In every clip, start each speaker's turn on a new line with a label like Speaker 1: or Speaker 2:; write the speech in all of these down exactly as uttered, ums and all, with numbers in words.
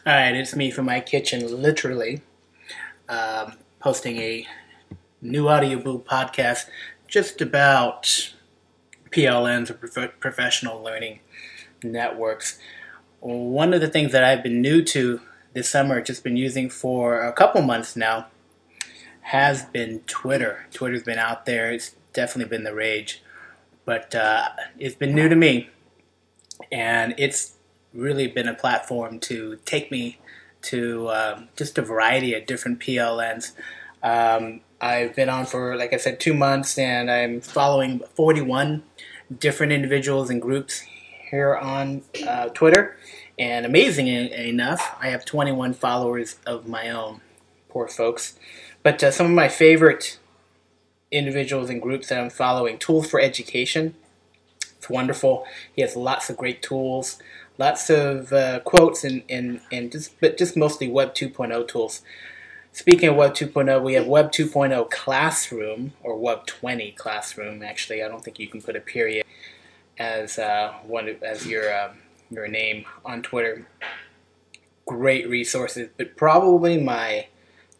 Speaker 1: Alright, it's me from my kitchen, literally, um, posting a new Audio Boo podcast just about P L Ns or prof- professional learning networks. One of the things that I've been new to this summer, just been using for a couple months now, has been Twitter. Twitter's been out there. It's definitely been the rage, but uh, it's been new to me, and it's really been a platform to take me to um, just a variety of different P L Ns. Um, I've been on for, like I said, two months, and I'm following forty-one different individuals and groups here on uh, Twitter. And amazing enough, I have twenty-one followers of my own. Poor folks. But uh, some of my favorite individuals and groups that I'm following: Tools for Education. It's wonderful. He has lots of great tools, lots of uh, quotes, and, and, and just but just mostly Web two point oh tools. Speaking of Web two point oh, we have Web two point oh Classroom, or Web twenty Classroom. Actually, I don't think you can put a period as uh, one as your um, your name on Twitter. Great resources, but probably my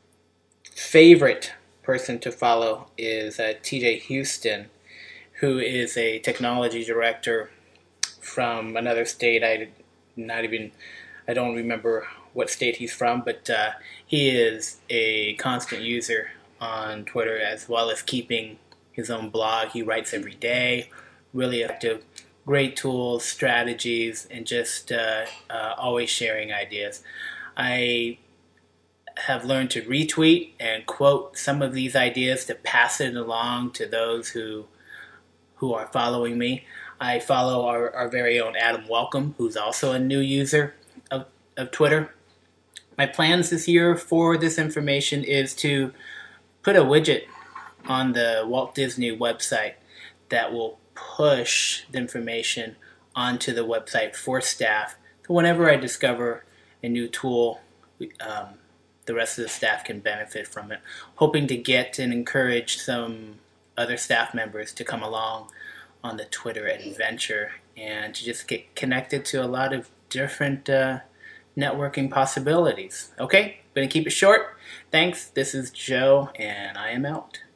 Speaker 1: favorite person to follow is uh, T J Houston, who is a technology director from another state. I not even I don't remember what state he's from, but uh, he is a constant user on Twitter, as well as keeping his own blog. He writes every day, really effective, great tools, strategies, and just uh, uh, always sharing ideas. I have learned to retweet and quote some of these ideas to pass it along to those who who are following me. I follow our, our very own Adam Welcome, who's also a new user of, of Twitter. My plans this year for this information is to put a widget on the Walt Disney website that will push the information onto the website for staff. So whenever I discover a new tool, um, the rest of the staff can benefit from it. Hoping to get and encourage some other staff members to come along on the Twitter adventure and to just get connected to a lot of different uh, networking possibilities. Okay, gonna keep it short. Thanks. This is Joe, and I am out.